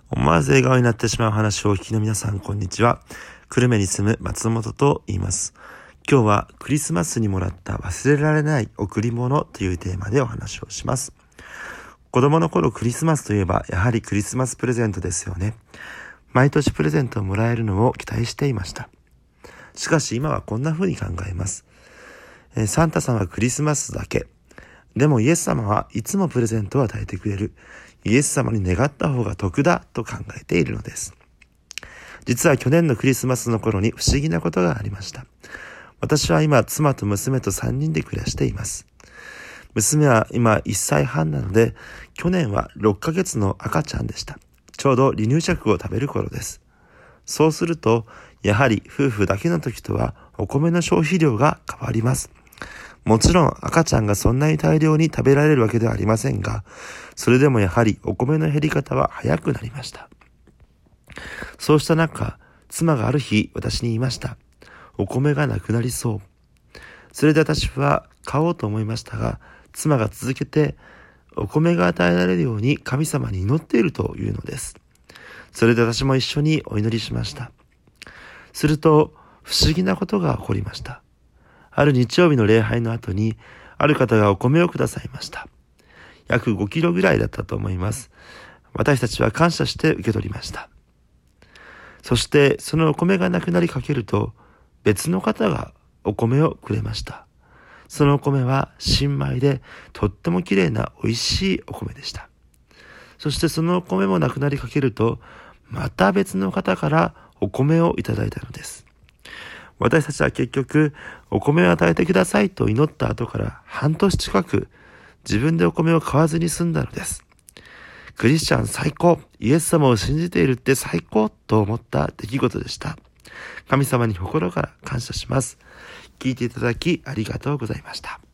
思わず笑顔になってしまう話をお聞きの皆さん、こんにちは。久留米に住む松本と言います。今日はクリスマスにもらった忘れられない贈り物というテーマでお話をします。子供の頃クリスマスといえばやはりクリスマスプレゼントですよね。毎年プレゼントをもらえるのを期待していました。しかし今はこんな風に考えます。サンタさんはクリスマスだけ。でもイエス様はいつもプレゼントを与えてくれる。イエス様に願った方が得だと考えているのです。実は去年のクリスマスの頃に不思議なことがありました。私は今妻と娘と3人で暮らしています。娘は今1歳半なので、去年は6ヶ月の赤ちゃんでした。ちょうど離乳食を食べる頃です。そうすると、やはり夫婦だけの時とはお米の消費量が変わります。もちろん赤ちゃんがそんなに大量に食べられるわけではありませんが、それでもやはりお米の減り方は早くなりました。そうした中、妻がある日私に言いました。お米がなくなりそう。それで私は買おうと思いましたが、妻が続けてお米が与えられるように神様に祈っているというのです。それで私も一緒にお祈りしました。すると不思議なことが起こりました。ある日曜日の礼拝の後に、ある方がお米をくださいました。約5キロぐらいだったと思います。私たちは感謝して受け取りました。そしてそのお米がなくなりかけると、別の方がお米をくれました。そのお米は新米でとってもきれいな美味しいお米でした。そしてそのお米もなくなりかけると、また別の方からお米をいただいたのです。私たちは結局お米を与えてくださいと祈った後から半年近く自分でお米を買わずに済んだのです。クリスチャン最高、イエス様を信じているって最高と思った出来事でした。神様に心から感謝します。聞いていただきありがとうございました。